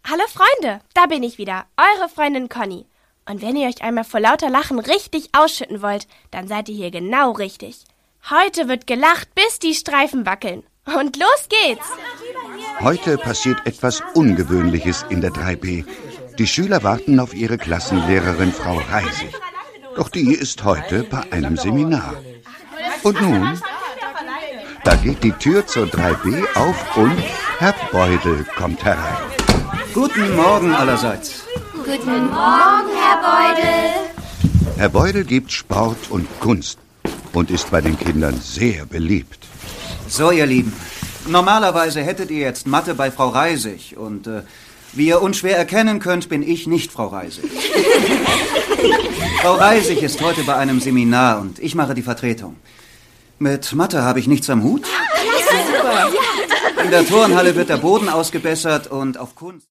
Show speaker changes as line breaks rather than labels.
Hallo Freunde, da bin ich wieder, eure Freundin Conny. Und wenn ihr euch einmal vor lauter Lachen richtig ausschütten wollt, dann seid ihr hier genau richtig. Heute wird gelacht, bis die Streifen wackeln. Und los geht's!
Heute passiert etwas Ungewöhnliches in der 3b. Die Schüler warten auf ihre Klassenlehrerin Frau Reisig. Doch die ist heute bei einem Seminar. Und nun, da geht die Tür zur 3b auf und Herr Beudel kommt herein.
Guten Morgen allerseits.
Guten Morgen, Herr Beudel.
Herr Beudel gibt Sport und Kunst und ist bei den Kindern sehr beliebt.
So, ihr Lieben, normalerweise hättet ihr jetzt Mathe bei Frau Reisig und wie ihr unschwer erkennen könnt, bin ich nicht Frau Reisig. Frau Reisig ist heute bei einem Seminar und ich mache die Vertretung. Mit Mathe habe ich nichts am Hut. In der Turnhalle wird der Boden ausgebessert und auf Kunst...